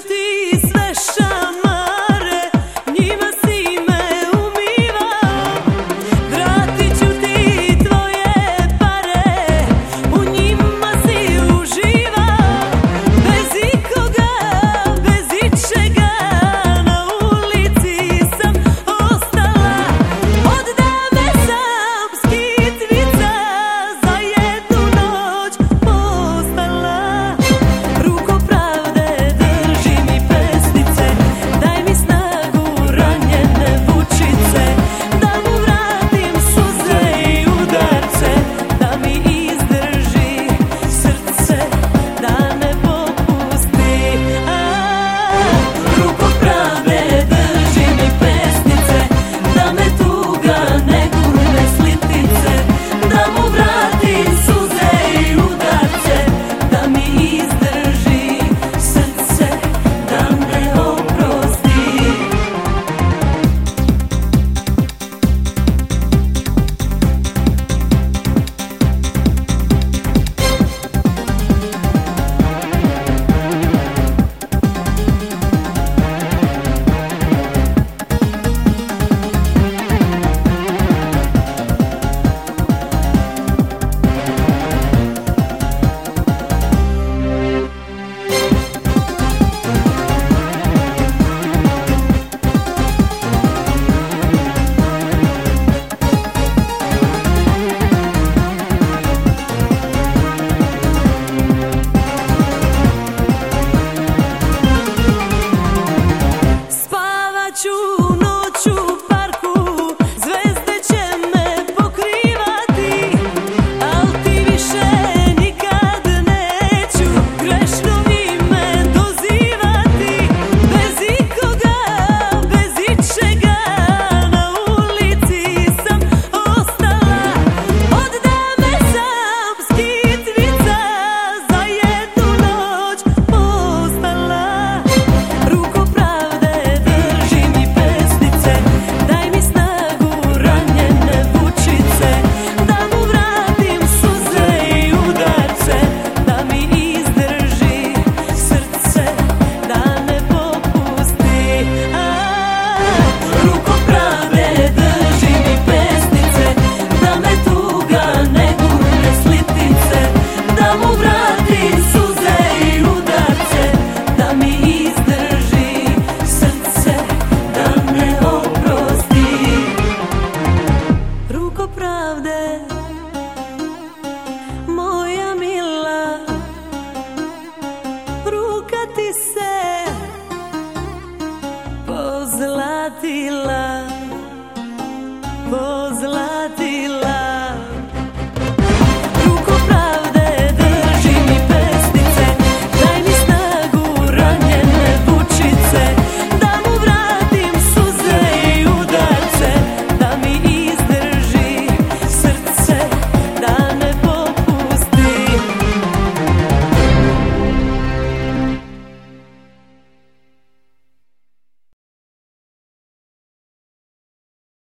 ti sve šamare, njima si me umivao. Vratit ću ti tvoje pare, u njima si uživao. Bez ikoga, bez ičega, na ulici sam ostala. Od dame sam skitvica, za jednu noć postala. Ruko pravde drži mi pesnice, daj mi snagu ranjene vučice, da mu vratim suze i udarce, da mi izdrži srce, da ne popusti. Ruko pravde drži mi pesnice, da me tuga ne gurne s litice, da mu vratim suze i udarce, da mi izdrži srce, da ne oprosti. Spavaću noću u parku, zvezde će me pokrivati, al ti više nikad neću grešno ime dozivati. Bez ikoga, bez ičega, na ulici sam ostala. Od dame sam skitvica, za jednu noć postala. Ruko pravde drži mi pesnice, daj mi snagu ranjene vučice, da mu vratim suze i udarce, da mi izdrži srce, da ne popusti. Ruko pravde drži mi pesnice, da me tuga ne gurne s litice, da mu vratim suze i udarce, da mi izdrži srce, da ne oprosti. Ruko pravde, moja mila, ruka ti se pozlatila.